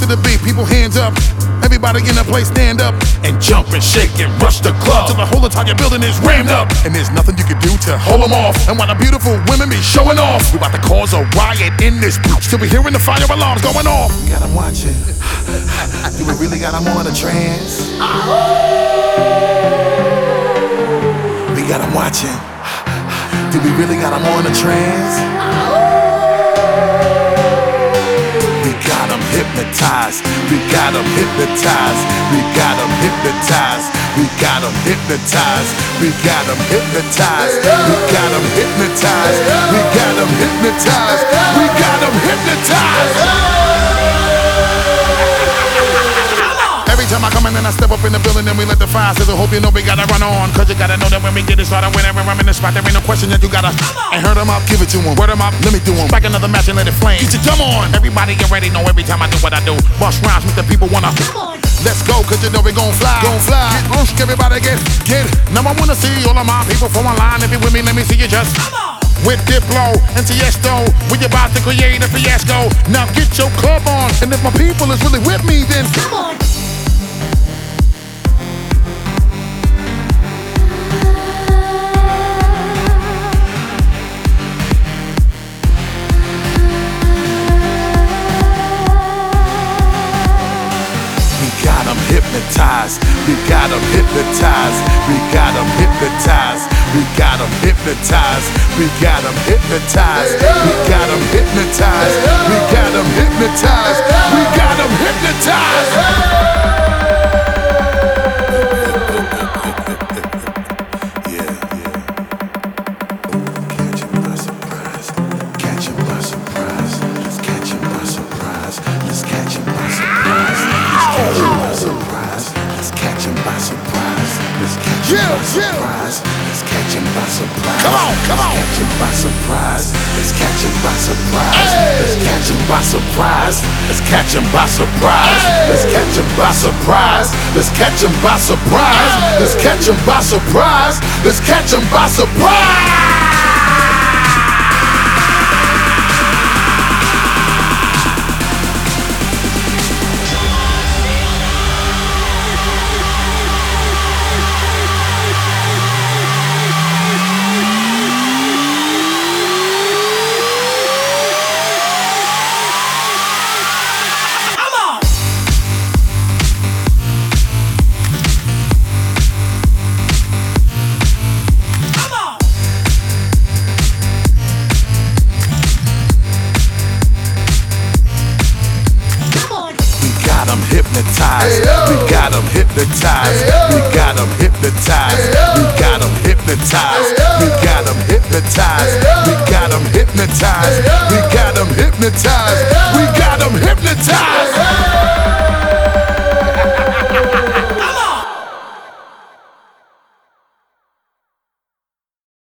the beat, people hands up. Everybody in the place stand up and jump and shake and rush the club till the whole entire building is rammed up. And there's nothing you can do to hold them off. And while the beautiful women be showing off, we about to cause a riot in this bitch till we hearing the fire alarms going off. We got them watching. Do we really got them on a trance? We got them watching. Do we really got them on a trance? We got them hypnotized. We got them hypnotized. We got them hypnotized. We got them hypnotized. We got them hypnotized. We got them hypnotized. We got them hypnotized. We got them hypnotized. Every time I come in and I step up in the building and we let the fire sizzle. Hope you know we gotta run on, cause you gotta know that when we get it started, whenever I'm in the spot, there ain't no question that you gotta. And hurt them up, give it to them. Word them up, let me do them. Back another match and let it flame. Get your drum on. Everybody get ready, know every time I do what I do. Bust rhymes, make the people wanna. Let's go, cause you know we gon' fly. Gon' fly. Get loose, everybody get. Now I wanna see all of my people from online. If you with me, let me see you just. With Diplo and Tiesto, we about to create a fiasco. Now get your club on, and if my people is really with me, then come on. Hypnotized, we got them hypnotized, we got them hypnotized, we got them hypnotized, we got them hypnotized, we got them hypnotized, we got them hypnotized, we got them hypnotized. Let's catch him by surprise. Come on, come on. Let's catch him by surprise. Let's catch him by surprise. Let's catch him by surprise. Let's catch him by surprise. Let's catch him by surprise. Let's catch him by surprise. Let's catch him by surprise. Let's catch him by surprise. Hypnotized. We got them hypnotized. We got them hypnotized. We got them hypnotized. We got them hypnotized. We got them hypnotized. We got them hypnotized. We